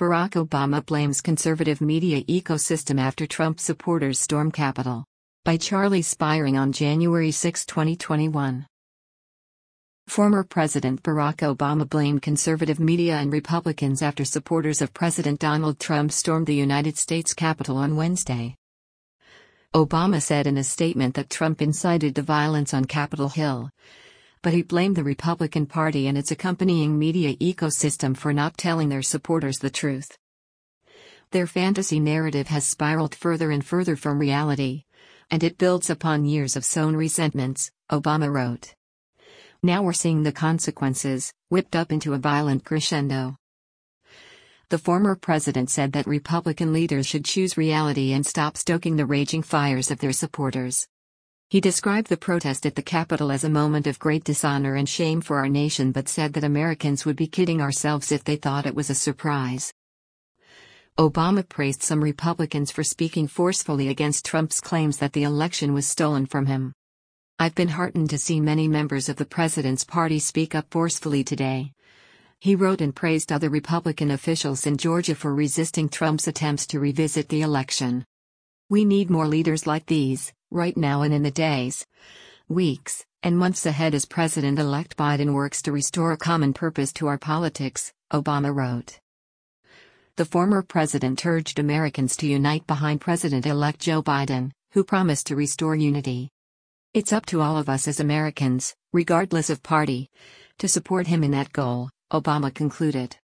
Barack Obama blames conservative media ecosystem after Trump supporters storm Capitol. By Charlie Spiring on January 6, 2021. Former President Barack Obama blamed conservative media and Republicans after supporters of President Donald Trump stormed the United States Capitol on Wednesday. Obama said in a statement that Trump incited the violence on Capitol Hill, but he blamed the Republican Party and its accompanying media ecosystem for not telling their supporters the truth. Their fantasy narrative has spiraled further and further from reality, and it builds upon years of sown resentments, Obama wrote. Now we're seeing the consequences, whipped up into a violent crescendo. The former president said that Republican leaders should choose reality and stop stoking the raging fires of their supporters. He described the protest at the Capitol as a moment of great dishonor and shame for our nation, but said that Americans would be kidding ourselves if they thought it was a surprise. Obama praised some Republicans for speaking forcefully against Trump's claims that the election was stolen from him. I've been heartened to see many members of the president's party speak up forcefully today, he wrote, and praised other Republican officials in Georgia for resisting Trump's attempts to revisit the election. We need more leaders like these, right now and in the days, weeks, and months ahead as President-elect Biden works to restore a common purpose to our politics, Obama wrote. The former president urged Americans to unite behind President-elect Joe Biden, who promised to restore unity. It's up to all of us as Americans, regardless of party, to support him in that goal, Obama concluded.